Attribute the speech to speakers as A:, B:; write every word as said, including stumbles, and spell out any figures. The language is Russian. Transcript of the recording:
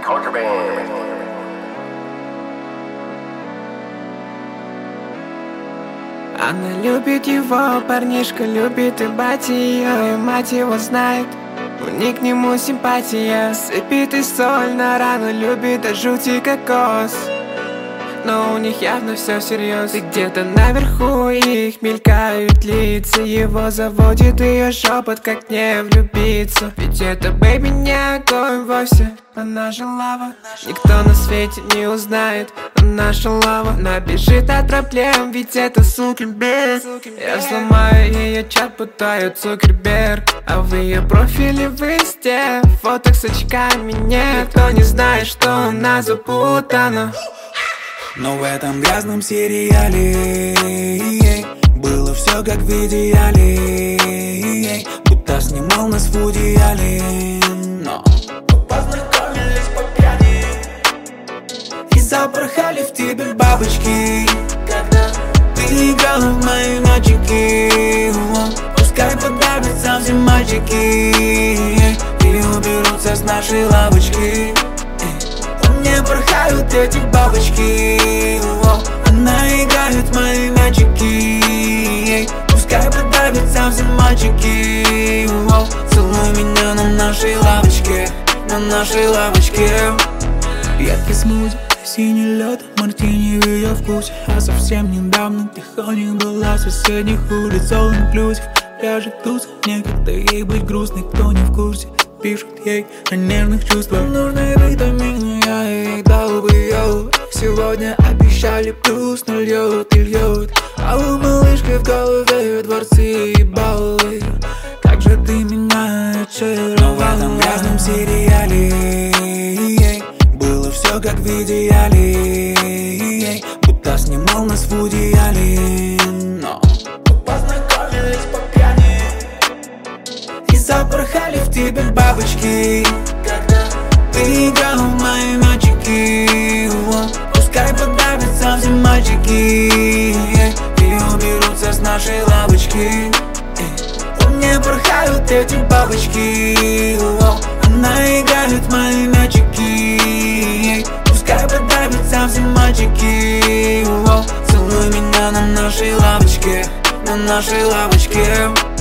A: Она любит его, парнишка любит и батя ее, и мать его знает. У них к нему симпатия, сыпет и соль на рану, любит до жути кокос. Но у них явно все всерьез. И где-то наверху их мелькают лица. Его заводит ее шепот, как не влюбиться. Ведь это бэйби не огонь вовсе, она же лава. Никто на свете не узнает, она же лава. Она бежит от проблем, ведь это Цукерберг. Я сломаю ее чат, пытаю Цукерберг. А в ее профиле в инсте фоток с очками нет. Никто не знает, что она запутана.
B: Но в этом грязном сериале было все как в идеале, будто снимал нас Вуди Аллен. Но мы познакомились по пьяни и запорхали в тебе бабочки, когда ты играла в мои мальчики. Пускай подавятся все мальчики и уберутся с нашей лавочки. Не порхают эти бабочки, она играет в мои мячики. Пускай подавятся все мальчики. Целуй меня на нашей лавочке, на нашей лавочке. Яркий смузи, синий лед, мартини в ее вкусе. А совсем недавно тихоня была с соседних улиц. All inclusive, пляжи туз, некогда ей быть грустной, кто не в курсе. Пишут ей о нежных чувствах. Нужны витамины, я ей дал бы ее. Сегодня обещали плюс, но льет и льет. А у малышки в голове дворцы и баллы. Как же ты меня очаровала. Но в этом грязном сериале было все как в идеале, будто снимал нас Вуди Аллен. Но мы познакомились по пьяни и запорхали в тебе бабочки, когда ты играла в мои мальчики. Пускай подавятся все мальчики и уберутся с нашей лавочки. Не порхают эти бабочки, она играет в мои мячики. Пускай подавятся все мальчики. Целуй меня на нашей лавочке, на нашей лавочке.